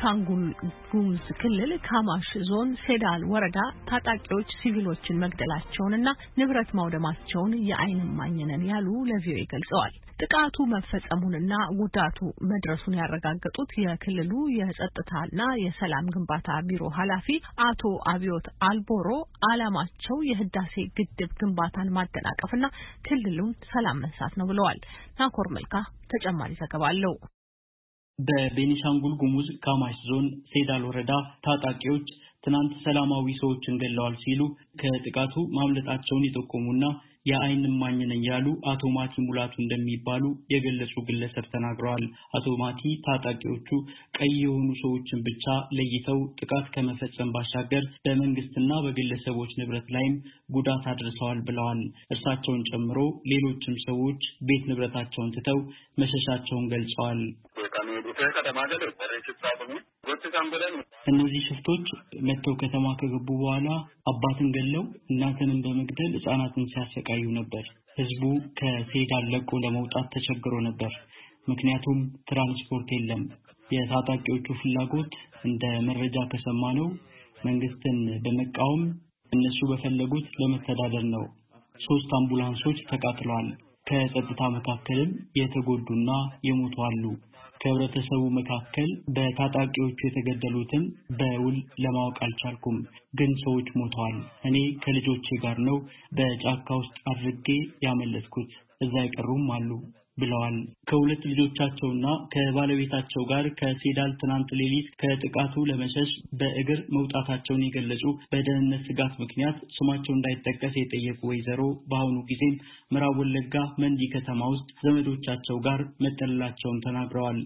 በቤኒሻንጉል ጉሙዝ ክልል ካማሽ ዞን ሴዳል ወረዳ ታጣቂዎች ሲቪሎችን መግደላቸውንና ንብረት ማውደማቸውን የዓይን እማኝ ነን ያሉ ለቪኦኤ ገልጸዋል። ጥቃቱ መፈጸሙንና ጉዳቱ መድረሱን ያረጋገጡት የክልሉ የጸጥታና የሰላም ግንባታ ቢሮ ኃላፊ አቶ አብዮት አልቦሮ ዓላማቸው የህዳሴ ግድብ ግንባታን ማደናቀፍና ክልሉን ሰላም መንሳት ነው ብለዋል። ናኮር መልካ ተጨማሪ ዘገባ አለው። በቤኒሻንጉል ጉሙዝ ካማሽ ዞን ሴዳል ወረዳ ታጣቂዎች ትናንት ሰላማዊ ሰዎችን ገለዋል ሲሉ ከጥቃቱ ማምለጣቸውን የጠቆሙና የዓይን እማኝ ነን ያሉ አቶ ማቲ ሙላቱ እንደሚባሉ የገለጹ ግለሰብ ተናግረዋል። አቶ ማቲ ታጣቂዎቹ ቀይ የሆኑ ሰዎችን ብቻ ለይተው ጥቃት ከመፈጸም ባሻገር በመንግስትና በግለሰቦች ንብረት ላይም ጉዳት አድርሰዋል ብለዋል። እርሳቸውን ጨምሮ ሌሎችም ሰዎች ቤት ንብረታቸውን ትተው መሸሻቸውን ገልጸዋል። እነዚህ ሽፍቶች መተው ከተማ ከገቡ በኋላ አባትን ገለው እናትንም በመግደል ህፃናትን ሲያሰቃዩ ነበር። ህዝቡ ከሴዳል ለቆ ለመውጣት ተቸግሮ ነበር። ምክንያቱም ትራንስፖርት የለም። የታጣቂዎቹ ፍላጎት እንደ መረጃ ከሰማነው መንግስትን በመቃወም እነሱ በፈለጉት ለመተዳደር ነው። 3 አምቡላንሶች ተቃጥለዋል። ከጸጥታ መካከልም የተጎዱና የሞቱ አሉ። ከህብረተሰቡ መካከል በታጣቂዎቹ የተገደሉትን በውል ለማወቅ አልቻልኩም፣ ግን ሰዎች ሞተዋል። እኔ ከልጆቼ ጋር ነው በጫካ ውስጥ አድርጌ ያመለጥኩት፣ እዛ የቀሩም አሉ ብለዋል። ከሁለት ልጆቻቸውና ከባለቤታቸው ጋር ከሴዳል ትናንት ሌሊት ከጥቃቱ ለመሸሽ በእግር መውጣታቸውን የገለጹ በደህንነት ስጋት ምክንያት ስማቸው እንዳይጠቀስ የጠየቁ ወይዘሮ በአሁኑ ጊዜም ምዕራብ ወለጋ መንዲ ከተማ ውስጥ ዘመዶቻቸው ጋር መጠለላቸውን ተናግረዋል።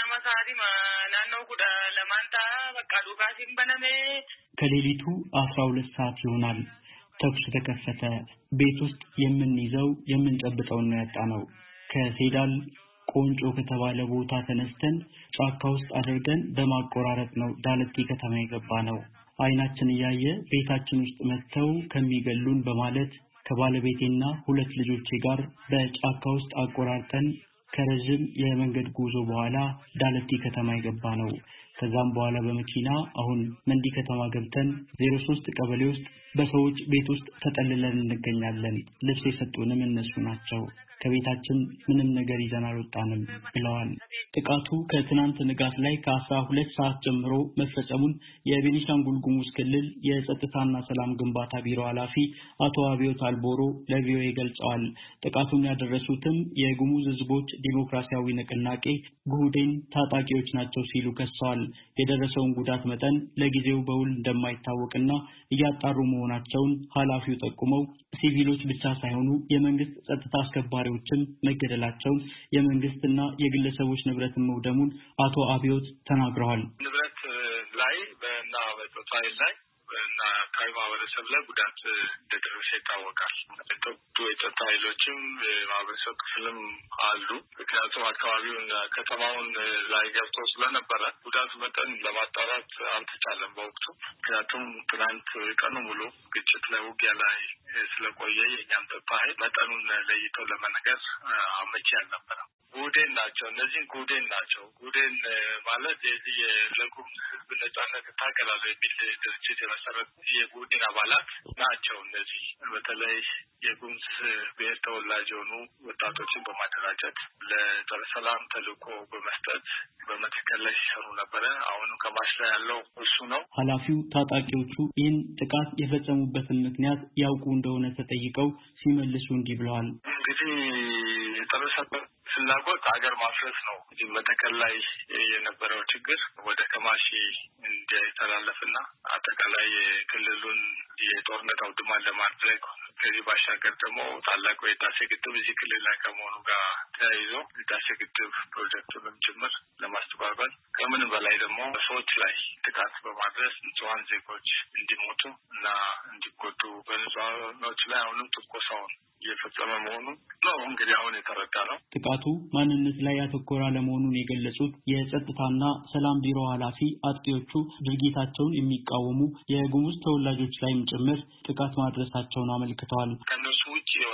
ከሌሊቱ 12 ሰዓት ይሆናል። ተኩስ ተከፈተ። ቤት ውስጥ የምንይዘው የምንጨብጠው ነው ያጣነው። ከሴዳል ቆንጮ ከተባለ ቦታ ተነስተን ጫካ ውስጥ አድርገን በማቆራረጥ ነው ዳለቲ ከተማ የገባነው። አይናችን እያየ ቤታችን ውስጥ መተው ከሚገሉን በማለት ከባለቤቴና 2 ልጆቼ ጋር በጫካ ውስጥ አቆራርጠን ከረጅም የመንገድ ጉዞ በኋላ ዳለቲ ከተማ የገባነው። ከዛም በኋላ በመኪና አሁን መንዲ ከተማ ገብተን 03 ቀበሌ ውስጥ በሰዎች ቤት ውስጥ ተጠልለን እንገኛለን። ልብስ የሰጡንም እነሱ ናቸው። ከቤታችን ምንም ነገር ይዘን አልወጣንም ብለዋል። ጥቃቱ ከትናንት ንጋት ላይ ከ12 ሰዓት ጀምሮ መፈጸሙን የቤኒሻንጉል ጉሙዝ ክልል የጸጥታና ሰላም ግንባታ ቢሮ ኃላፊ አቶ አብዮት አልቦሮ ለቪኦኤ ገልጸዋል። ጥቃቱን ያደረሱትም የጉሙዝ ህዝቦች ዲሞክራሲያዊ ንቅናቄ ጉህዴን ታጣቂዎች ናቸው ሲሉ ከሰዋል። የደረሰውን ጉዳት መጠን ለጊዜው በውል እንደማይታወቅና እያጣሩ መሆናቸውን ኃላፊው ጠቁመው ሲቪሎች ብቻ ሳይሆኑ የመንግስት ጸጥታ አስከባሪዎችም መገደላቸውን የመንግስትና የግለሰቦች ንብረት መውደሙን አቶ አብዮት ተናግረዋል። ንብረት ላይ በእና በጸጥታ ላይ እና አካባቢ ማህበረሰብ ላይ ጉዳት እንደደረሰ ይታወቃል። የጸጥታ ኃይሎችም የማህበረሰብ ክፍልም አሉ። ምክንያቱም አካባቢውን ከተማውን ላይ ገብቶ ስለነበረ ጉዳት መጠን ለማጣራት አልተቻለም በወቅቱ። ምክንያቱም ትናንት ቀኑ ሙሉ ግጭት ላይ ውጊያ ላይ ስለቆየ የኛም ጸጥታ ኃይል መጠኑን ለይተው ለመነገር አመቺ አልነበረም። ጉህዴን ናቸው። እነዚህ ጉህዴን ናቸው። ጉህዴን ማለት የዚህ ለጉሙዝ ህዝብ ነጻነት ታገላለሁ የሚል ድርጅት የመሰረት የጉህዴን አባላት ናቸው። እነዚህ በተለይ የጉሙዝ ብሔር ተወላጅ የሆኑ ወጣቶችን በማደራጀት ለጸረ ሰላም ተልዕኮ በመስጠት በመተከል ላይ ሲሰሩ ነበረ። አሁን ከማሽ ላይ ያለው እሱ ነው። ኃላፊው ታጣቂዎቹ ይህን ጥቃት የፈጸሙበትን ምክንያት ያውቁ እንደሆነ ተጠይቀው ሲመልሱ እንዲህ ብለዋል። እንግዲህ ፍላጎት ሀገር ማፍረስ ነው። መተከል ላይ የነበረው ችግር ወደ ከማሺ እንዲተላለፍና አጠቃላይ የክልሉን የጦርነት አውድማ ለማድረግ ከዚህ ባሻገር ደግሞ ታላቁ የህዳሴ ግድብ እዚህ ክልል ላይ ከመሆኑ ጋር ተያይዞ የህዳሴ ግድብ ፕሮጀክቱንም ጭምር ለማስተጓጓል ከምንም በላይ ደግሞ ሰዎች ላይ ጥቃት በማድረስ ንጹሃን ዜጎች እንዲሞቱ እና እንዲጎዱ በንጹሃኖች ላይ አሁንም ትንኮሳውን እየፈጸመ መሆኑ ነው እንግዲህ አሁን የተረዳ ነው። ጥቃቱ ማንነት ላይ ያተኮረ ለመሆኑን የገለጹት የጸጥታና ሰላም ቢሮ ኃላፊ አጥቂዎቹ ድርጊታቸውን የሚቃወሙ የጉሙዝ ተወላጆች ላይም ጭምር ጥቃት ማድረሳቸውን አመልክተዋል። ከነሱ ውጭ የሆነ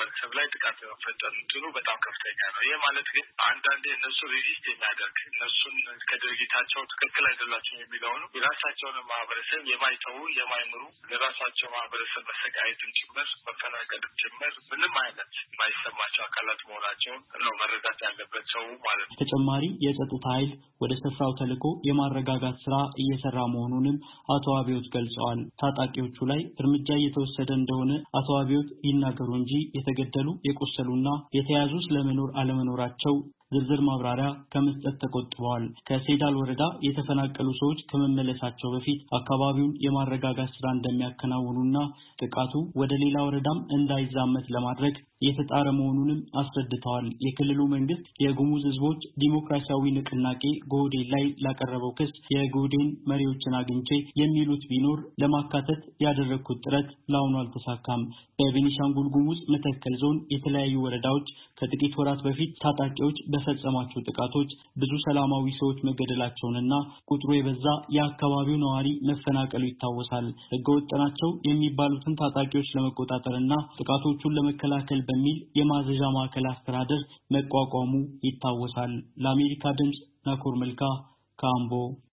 ማህበረሰብ ላይ ጥቃት መፈጸም እንትኑ በጣም ከፍተኛ ነው። ይሄ ማለት ግን አንዳንዴ እነሱ ሬዚስት የሚያደርግ እነሱን ከድርጊታቸው ትክክል አይደላቸውም የሚለውን የራሳቸውን ማህበረሰብ የማይተው የማይምሩ የራሳቸው ማህበረሰብ መሰቃየትን ጭምር መፈናቀልን ጭምር ምንም አይነት የማይሰማቸው አካላት መሆናቸውን ነው መረዳት ያለበት ሰው ማለት ነው። ተጨማሪ የጸጥታ ኃይል ወደ ስፍራው ተልኮ የማረጋጋት ስራ እየሰራ መሆኑንም አቶ አብዮት ገልጸዋል። ታጣቂዎቹ ላይ እርምጃ እየተወሰደ እንደሆነ አቶ አብዮት ይናገሩ እንጂ የተገደሉ የቆሰሉና የተያዙ ስለመኖር አለመኖራቸው ዝርዝር ማብራሪያ ከመስጠት ተቆጥበዋል። ከሴዳል ወረዳ የተፈናቀሉ ሰዎች ከመመለሳቸው በፊት አካባቢውን የማረጋጋት ስራ እንደሚያከናውኑና ጥቃቱ ወደ ሌላ ወረዳም እንዳይዛመት ለማድረግ የተጣረ መሆኑንም አስረድተዋል። የክልሉ መንግስት የጉሙዝ ህዝቦች ዲሞክራሲያዊ ንቅናቄ ጎህዴን ላይ ላቀረበው ክስ የጎህዴን መሪዎችን አግኝቼ የሚሉት ቢኖር ለማካተት ያደረኩት ጥረት ለአሁኑ አልተሳካም። በቤኒሻንጉል ጉሙዝ መተከል ዞን የተለያዩ ወረዳዎች ከጥቂት ወራት በፊት ታጣቂዎች በፈጸሟቸው ጥቃቶች ብዙ ሰላማዊ ሰዎች መገደላቸውንና ቁጥሩ የበዛ የአካባቢው ነዋሪ መፈናቀሉ ይታወሳል። ህገወጥ ናቸው የሚባሉትን ታጣቂዎች ለመቆጣጠርና ጥቃቶቹን ለመከላከል በሚል የማዘዣ ማዕከል አስተዳደር መቋቋሙ ይታወሳል። ለአሜሪካ ድምጽ ናኮር መልካ ካምቦ